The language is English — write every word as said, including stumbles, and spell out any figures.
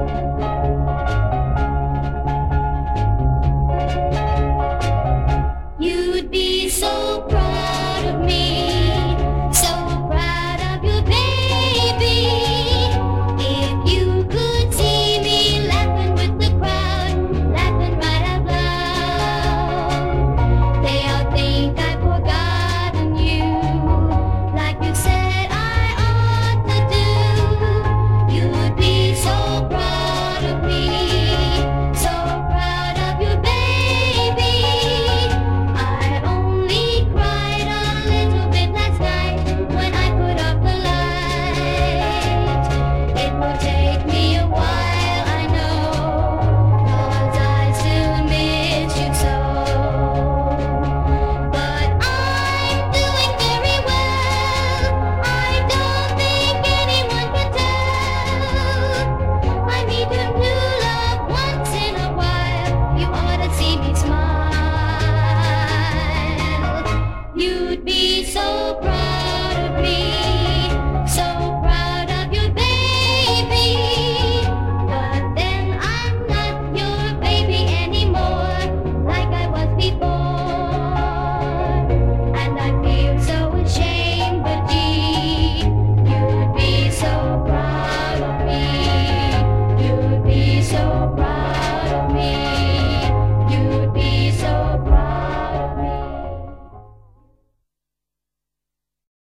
You'd be so proud of me, so proud of you, baby. If you could see me laughing with the crowd, laughing right out loud, they'll think I've forgotten you, like you said I ought to do. You'd be so proud of me.